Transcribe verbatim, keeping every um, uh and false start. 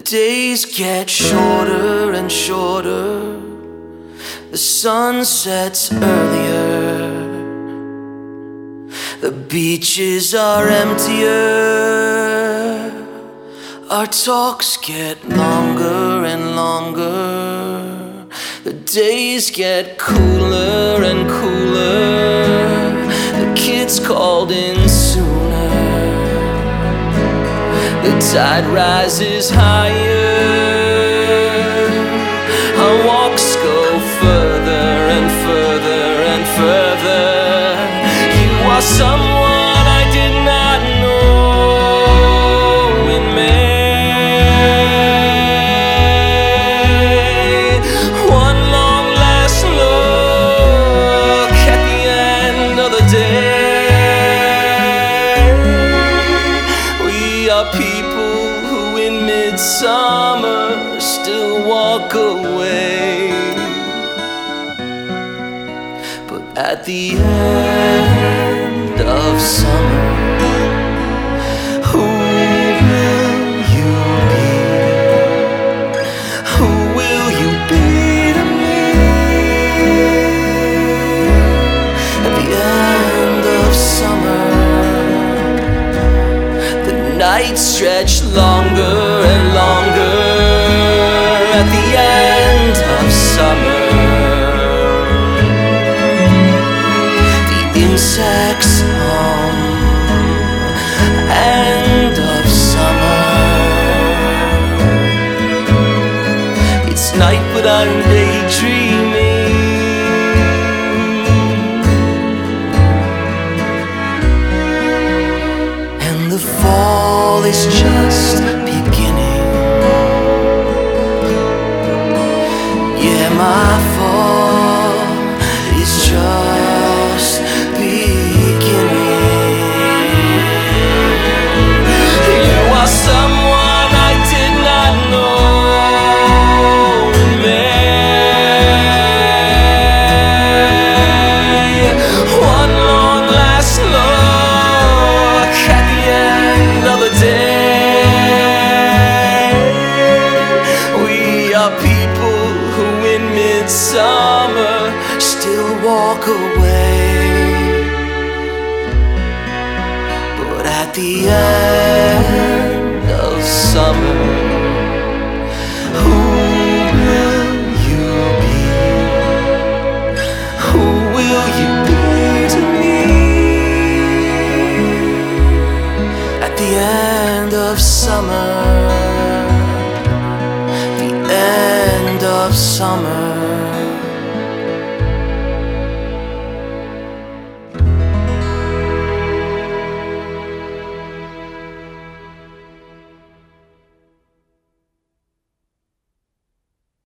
days get shorter and shorter, the sun sets earlier, the beaches are emptier, our talks get longer and longer, the days get cooler and cooler, the kids called in sooner, the tide rises higher, our walks go further and further and further. You are someone I did not know in May. One long last look at the end of the day. We are people who in midsummer still walk away, but at the end of summer, who will you be? Who will you be to me? At the end of summer, the nights stretch longer and longer. At the end of summer, the insects hum. End of summer, it's night but I'm daydreaming, and the fall is just beginning. Yeah, my fall is just beginning. You are someone I did not know in May. One long last look at the end of the day. We are people who in midsummer still walk away, but at the end of summer, who will you be? Who will you be to me? At the end of summer, the end of summer.